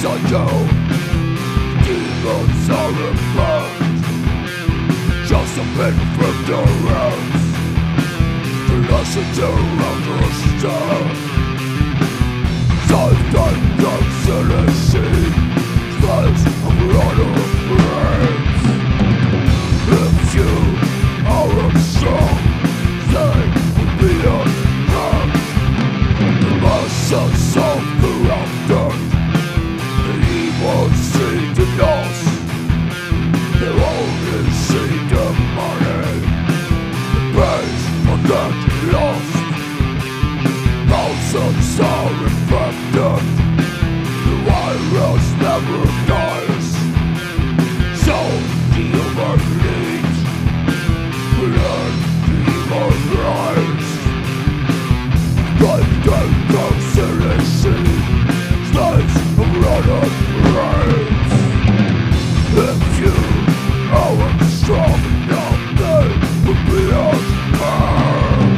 I do. Demons are removed, just a bit from the roots. The lesson to understand. Sometimes obsolescence slides of runner brains. If you are strong, they will be unharmed. The masses of corrupted, the evil see the loss. They only see the money, the base on that lost. Thousands are infected, the virus never dies. So the human needs learn the human rights. But consolation slides of running brains. If you aren't strong enough, they will be unharmed.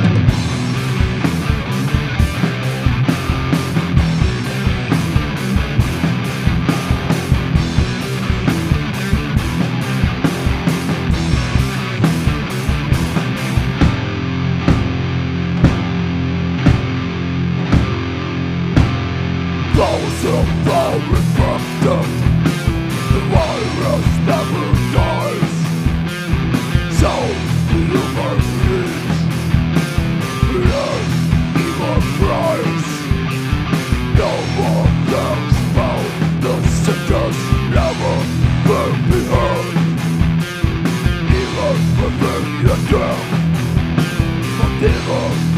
Those who are infected, the virus never dies. So the human needs learn evil price. No more thanks about the sickness never will be heard. Even within your death, forgiven.